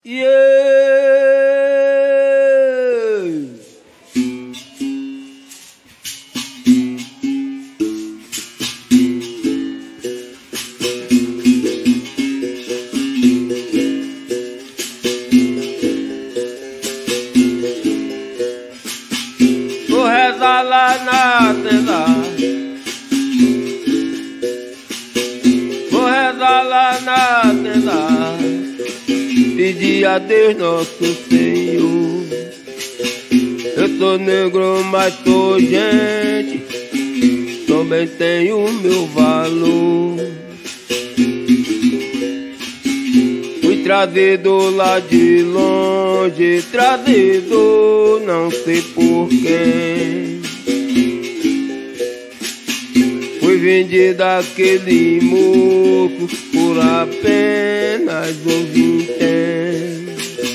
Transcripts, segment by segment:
Vou rezar lá na tenda, vou rezar lá na tenda, pedir a Deus nosso Senhor. Eu sou negro, mas sou gente, também tenho meu valor. Fui trazido lá de longe, trazido não sei por quem. Fui vendido daquele moço por apenas um vintém.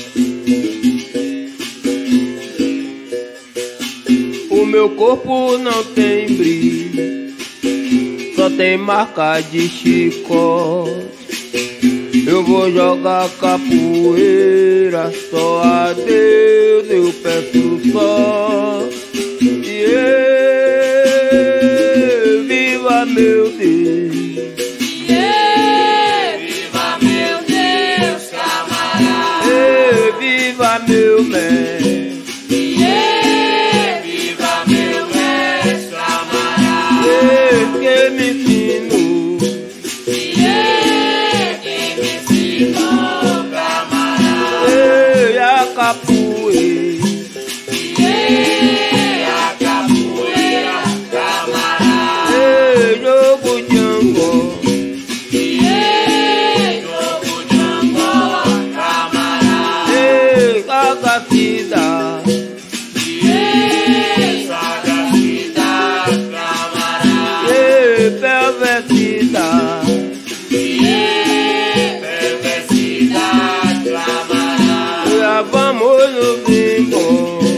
O meu corpo não tem brilho, só tem marca de chicote. Eu vou jogar capoeira, só a Deus eu peço só. Viva meu Deus, viva meu Deus, camarada, viva meu mestre, viva meu mestre, camarada, que me ensinou. A capoeira, a capoeira, camarada, jogo de Angol, jogo de Angola, camarada, sagacidade, sagacidade, camarada, perversidade, perversidade, camarada. Vamos nos embora,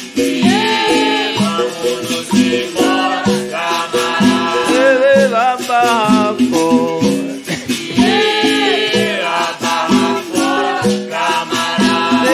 Vamos nos embora, camarada, a barra fora, a barra fora, camarada,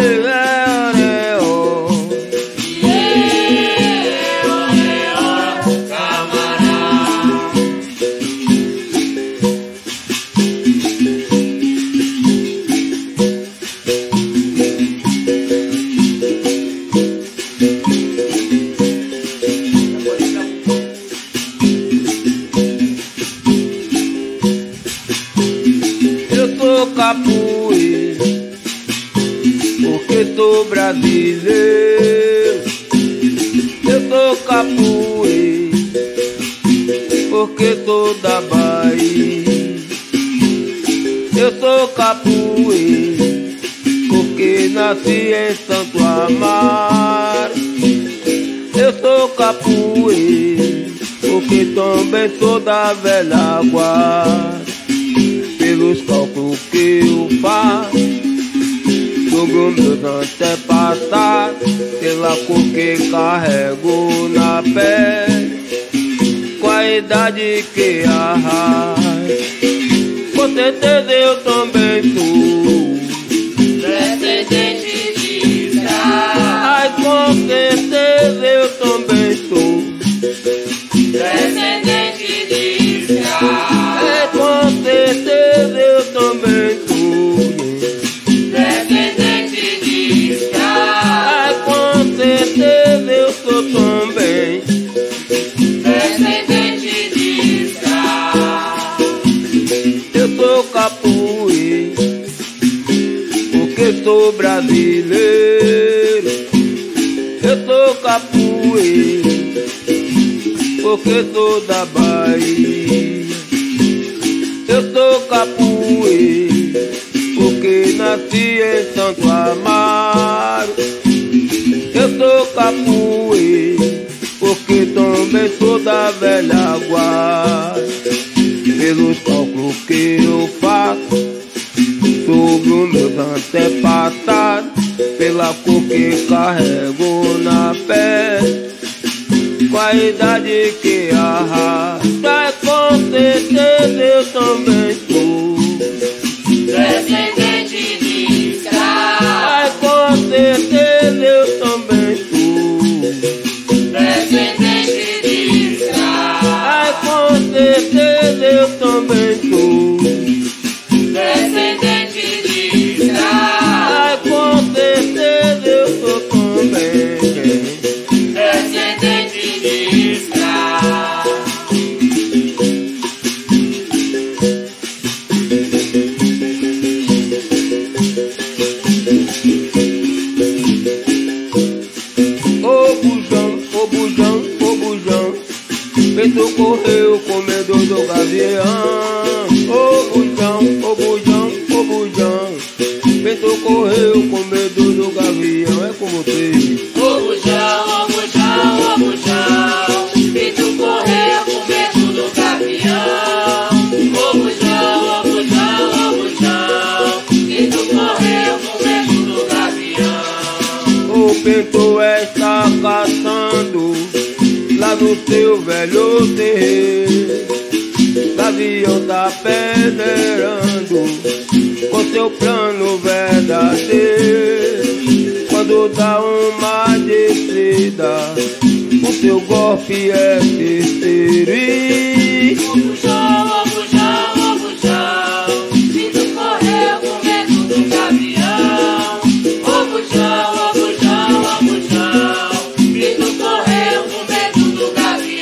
capoeira, porque sou brasileiro. Eu sou capoeira, porque sou da Bahia. Eu sou capoeira, porque nasci em Santo Amaro. Eu sou capoeira, porque também sou da velha guarda. Pelos cálculos que eu faço sobre os meus antepassados, pela cor que carrego na pele, com a idade que arrasto, com certeza eu também sou descendente de escravo. Ai, com certeza eu também sou Descendente de escravo, com certeza eu também sou descendente de escravo, Ai, com certeza eu sou também descendente de escravo. Eu sou capoeira, porque sou brasileiro. Eu sou capoeira, porque sou da Bahia. Eu sou capoeira, porque nasci em Santo Amaro. Eu sou capoeira, porque também sou da velha guarda. Pelos cálculos que eu faço sobre os meus antepassados, pela cor que carrego na pele, com a idade que arrasta, com certeza eu também sou Descendente de escravo. correu com medo do gavião. Ô bujão, ô bujão, ô bujão. Bento correu com medo do gavião. É com você. Ô bujão, ô bujão, ô bujão. Bento correu com medo do gavião. Ô bujão, ô bujão, ô bujão. Bento correu com medo do gavião. O Bento está caçando lá no seu velho terreiro. Gavião tá peneirando com seu plano verdadeiro. Quando dá uma descida, o seu golpe é terceiro. Ô bujão, ô bujão, ô bujão. Bento correu com medo do gavião. Ô bujão, ô bujão, ô bujão. Bento correu com medo do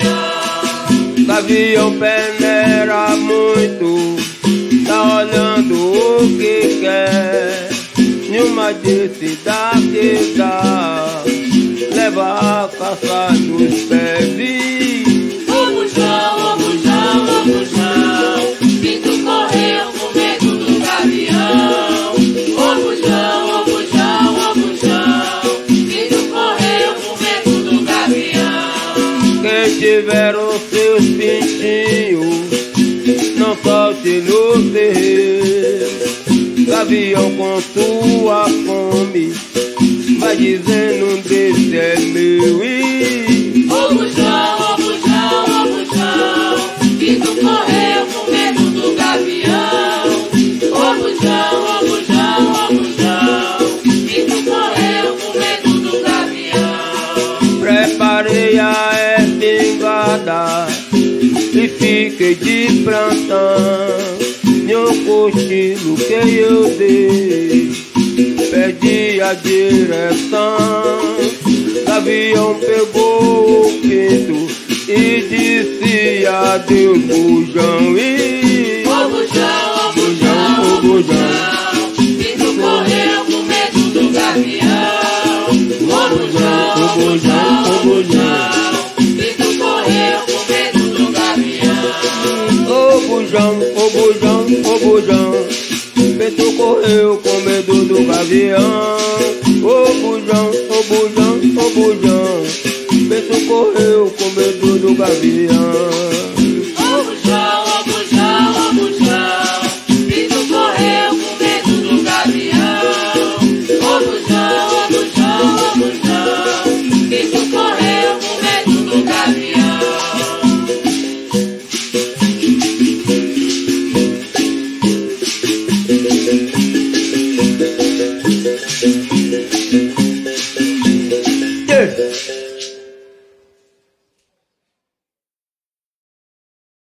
gavião. Gavião peneira muito, tá olhando o que quer. Nenhuma descida que dá, leva a caça nos pés. Ô bujão, ô bujão, ô bujão. Bento correu com medo do gavião. Ô bujão, ô bujão, ô bujão. Bento correu com medo do gavião. Quem tiver os seus pintinhos, não solte no terreiro. Gavião com sua fome vai dizendo desse é meu. Ô bujão, ô bujão, ô bujão. Bento correu com medo do gavião. Ô bujão, ô bujão, ô bujão. Bento correu com medo do gavião. Preparei a espingarda e fiquei de plantão. Nenhum cochilo que eu dei, perdi a direção. Gavião pegou o Bento e disse adeus, bujão. Ô bujão, ô bujão, ô bujão. Bento correu com medo do gavião. Ô bujão, ô bujão, ô bujão. Bento correu com medo do gavião. Ô bujão, ô bujão, ô bujão. Bento correu com medo do gavião. Ô bujão, ô bujão, ô bujão. Bento correu com medo do gavião.